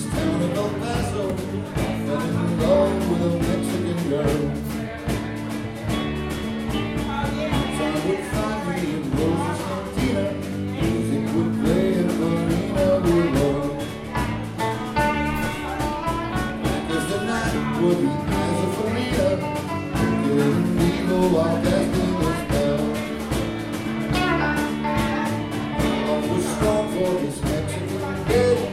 town of El Paso, fell in love with a Mexican girl. Time would find me in Rosa's cantina, music would play and Marina would love. Because the night would be as a Farida, wicked and evil while casting a spell. Love was strong for this Mexican girl.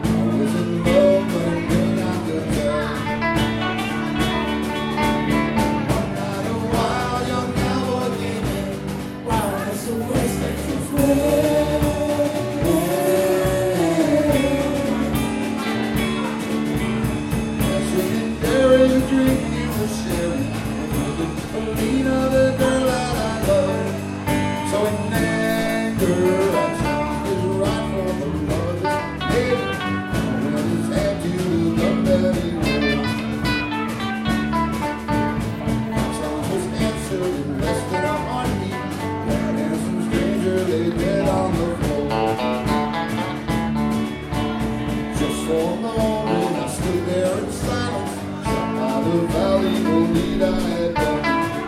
For a moment I stood there in silence, shot by the valuable deed I had done.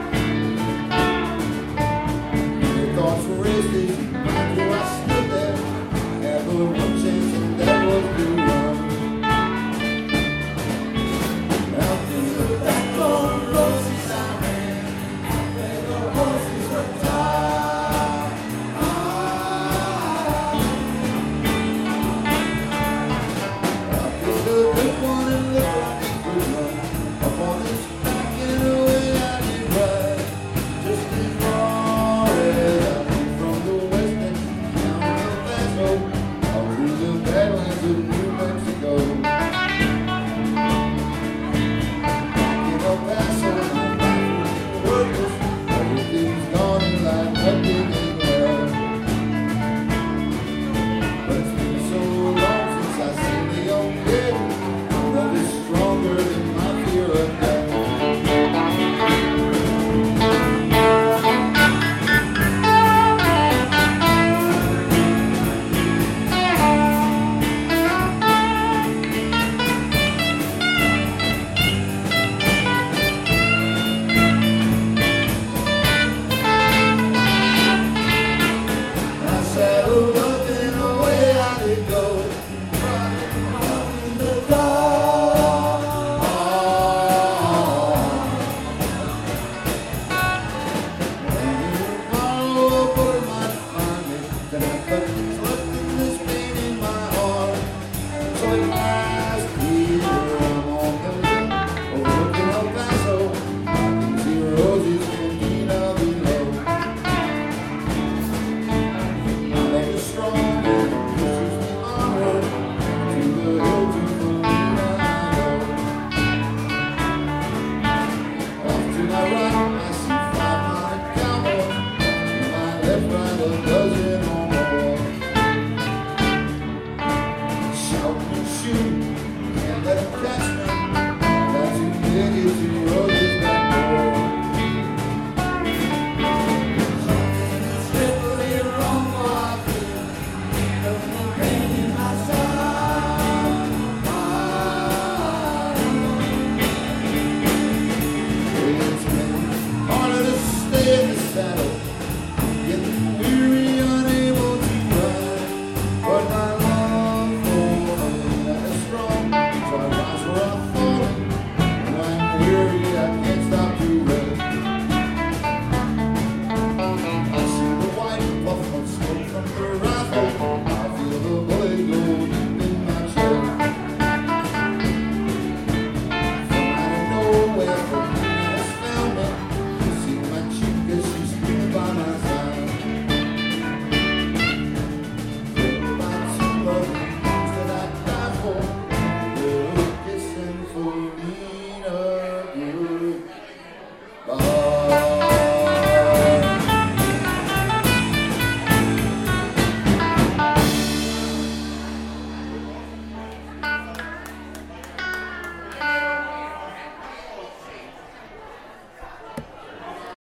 The thoughts were racing in my mind where I stood there. I had but one chance and that was to run. Out through the back door, roses I ran, where the horses were tied. Shout and shoot, can't let them catch